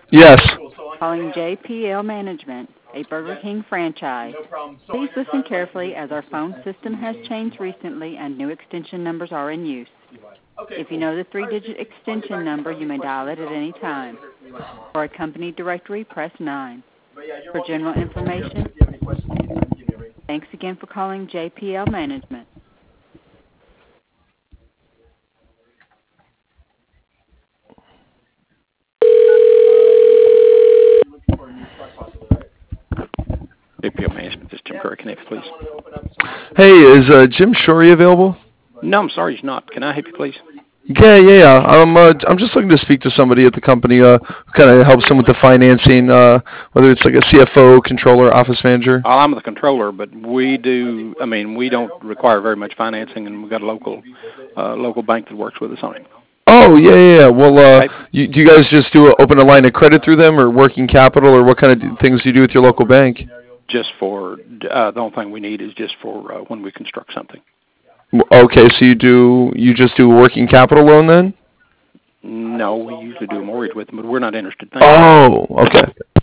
Yes. Calling JPL Management, a Burger King franchise. Please listen carefully as our phone system has changed recently and new extension numbers are in use. If you know the 3-digit extension number, you may dial it at any time. For a company directory, press 9. For general information, thanks again for calling JPL Management. JPL Management, this is Jim Curry. Can I help you, please? Hey, is Jim Shorey available? No, I'm sorry, he's not. Can I help you, please? Yeah. I'm just looking to speak to somebody at the company who kind of helps him with the financing, whether it's like a CFO, controller, office manager. Well, I'm the controller, but we don't require very much financing, and we've got a local bank that works with us on it. Oh, yeah. Well, do you guys just open a line of credit through them, or working capital, or what kind of things do you do with your local bank? Just for, the only thing we need is just for when we construct something. Okay, so you just do a working capital loan then? No, we usually do a mortgage with them, but we're not interested. Oh, okay.